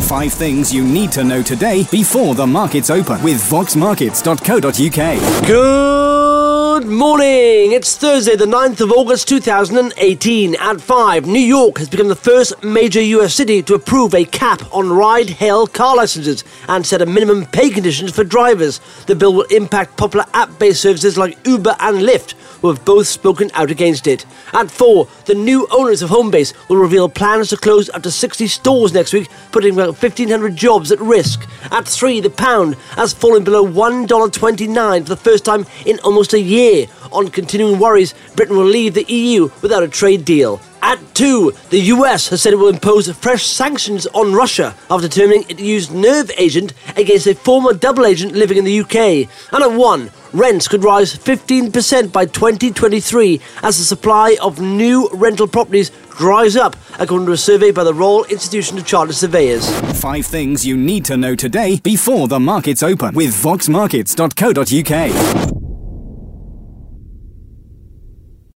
5 things you need to know today before the markets open with voxmarkets.co.uk. Good morning. It's Thursday, the 9th of August 2018. At 5, New York has become the first major US city to approve a cap on ride-hail car licenses and set a minimum pay conditions for drivers. The bill will impact popular app-based services like Uber and Lyft, who have both spoken out against it. At 4, the new owners of Homebase will reveal plans to close up to 60 stores next week, putting about 1,500 jobs at risk. At 3, the pound has fallen below $1.29 for the first time in almost a year. On continuing worries, Britain will leave the EU without a trade deal. At 2, the US has said it will impose fresh sanctions on Russia after determining it used nerve agent against a former double agent living in the UK. And at 1, rents could rise 15% by 2023 as the supply of new rental properties dries up, according to a survey by the Royal Institution of Chartered Surveyors. 5 things you need to know today before the markets open with voxmarkets.co.uk.